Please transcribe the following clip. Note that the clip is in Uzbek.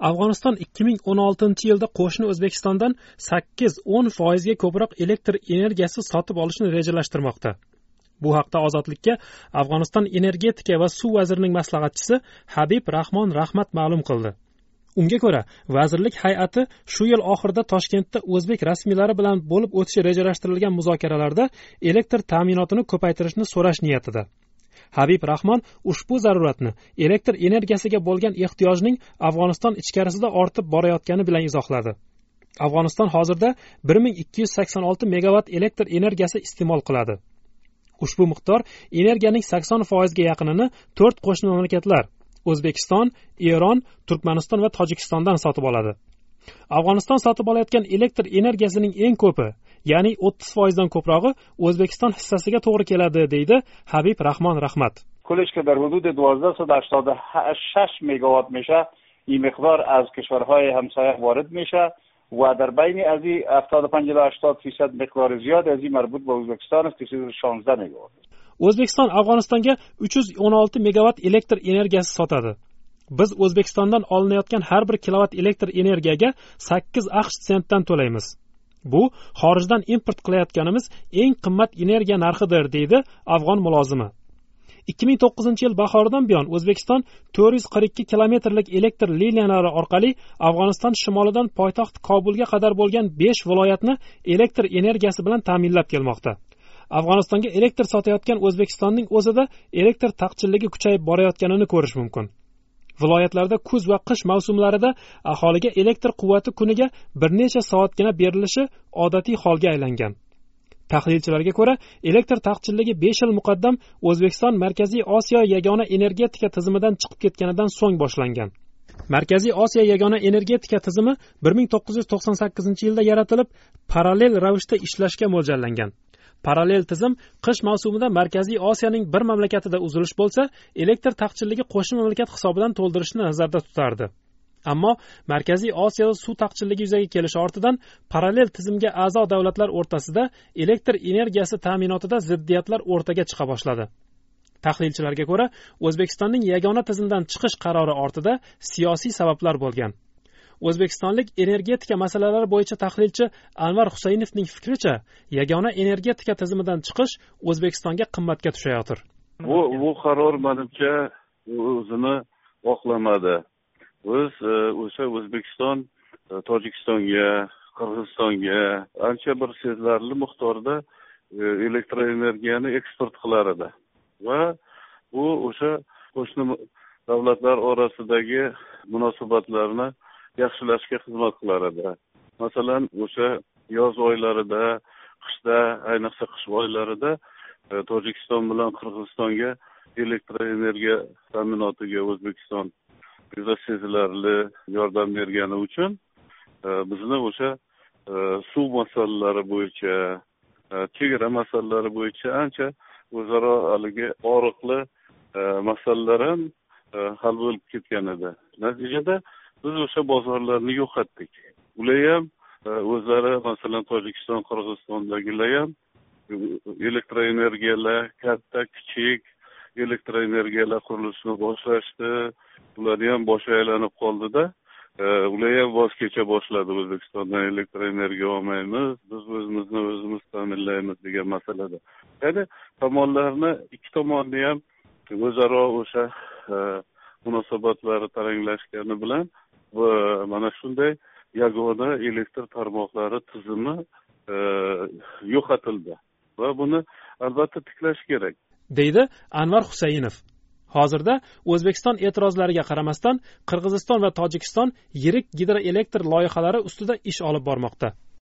Afg'oniston 2016-yilda qo'shni O'zbekistondan 8-10% ko'proq elektr energiyasi sotib olishni rejalashtirmoqda. Bu haqda Ozodlikka Afg'oniston energetika va suv vazirining maslahatchisi Habib Rahmon Rahmat ma'lum qildi. Unga ko'ra, vazirlik hay'ati shu yil oxirida Toshkentda o'zbek rasmiylari bilan bo'lib o'tishi rejalashtirilgan muzokaralarda elektr ta'minotini ko'paytirishni so'rash niyatida. Habib Rahmon ushbu zaruratni elektr energiyasiga bo'lgan ehtiyojning Afg'oniston ichkarisida ortib borayotgani bilan izohladi. Afg'oniston hozirda 1286 megavat elektr energiyasi iste'mol qiladi. Ushbu miqdor energiyaning 80% ga yaqinini 4 qo'shni mamlakatlar O'zbekiston, Eron, Turkmaniston va Tojikistondan sotib oladi. Afg'oniston sotib olayotgan elektr energiyasining eng ko'pi, ya'ni 30% dan ko'prog'i O'zbekiston hissasiga to'g'ri keladi, deydi Habib Rahmon Rahmat. کلش که در حدود 1286 مگاوات میشه، این مقدار از کشورهای همسایه وارد میشه و در بین از این 75 تا 80% مقدار زیاد از این مربوط به ازبکستان است که 16 مگاوات. O'zbekiston Afg'onistonga 316 megavat elektr energiyasi sotadi. Biz O'zbekistondan olinayotgan har bir kilovatt elektr energiyaga 8 AQSh sentdan to'laymiz. Bu xorijdan import qilayotganimiz eng qimmat energiya narxidir, deydi afg'on mulozimi. 2009-yil bahoridan buyon O'zbekiston 442 kilometrlik elektr liniyalari orqali Afg'oniston shimolidan poytaxt Kobulga qadar bo'lgan 5 viloyatni elektr energiyasi bilan ta'minlab kelmoqda. Afg'onistonga elektr sotayotgan O'zbekistonning o'zida elektr taqchilligi kuchayib borayotganini ko'rish mumkin. Viloyatlarda kuz va qish mavsumlarida aholiga elektr quvvati kuniga bir necha soatgina berilishi odatiy holga aylangan. Tahlilchilarga ko'ra, elektr taqchilligi 5 yil muqaddam O'zbekiston Markaziy Osiyo yagona energetika tizimidan chiqib ketganidan so'ng boshlangan. Markaziy Osiyo yagona energetika tizimi 1998-yilda yaratilib, parallel ravishda ishlashga mo'ljallangan. Parallel tizim qish mavsumida Markaziy Osiyoning bir mamlakatida uzilish bo'lsa, elektr taqchilligi qo'shni mamlakat hisobidan to'ldirishni nazarda tutardi. Ammo Markaziy Osiyoda suv taqchilligi yuzaga kelishi ortidan parallel tizimga a'zo davlatlar o'rtasida elektr energiyasi ta'minotida ziddiyatlar o'rtaga chiqa boshladi. Tahlilchilarga ko'ra, O'zbekistonning yagona tizimdan chiqish qarori ortida siyosiy sabablar bo'lgan. O'zbekistonlik energetika masalalari bo'yicha tahlilchi Anvar Husaynovning fikricha, yagona energetika tizimidan chiqish O'zbekistonga qimmatga tushayotir. Bu qaror menimcha o'zini oqlamadi. Biz o'sha O'zbekiston Tojikistonga, Qirg'izistonga ancha bir sezilarli miqdorda elektr energiyani eksport qilar edi. Va bu o'sha qo'shni davlatlar orasidagi munosabatlarni yaxshilashga xizmat qilar edi. Masalan, o'sha yoz oylarida, qishda, ayniqsa qish oylarida Tojikiston bilan Qirg'izistonga elektr energiya ta'minotiga O'zbekiston juda sezilarli yordam bergani uchun bizni o'sha suv masalalari bo'yicha, chegara masalalari bo'yicha ancha o'zaro haligi og'riqli masalalar ham hal bo'lib ketgan edi. Natijada biz o'sha bozorlarni yo'qotdik. Ular ham o'zlari, masalan, Tojikiston, Qirg'izistondagilar ham elektroenergiyalar, katta, kichik elektroenergiyalar qurilishini boshlashdi. Ular ham boshi aylanib qoldi-da, ular ham voz kecha boshladi. O'zbekistondan elektroenergiya olmaymiz, biz o'zimizni o'zimiz ta'minlaymiz degan masalada. Ya'ni tomonlarni, ikki tomonni ham o'zaro o'sha munosabatlari taranglashgani bilan mana shunday yagona elektr tarmoqlari tizimi yo'qotildi va buni albatta tiklash kerak, deydi Anvar Husaynov. Hozirda O'zbekiston e'tirozlariga qaramasdan Qirg'iziston va Tojikiston yirik gidroelektr loyihalari ustida ish olib bormoqda.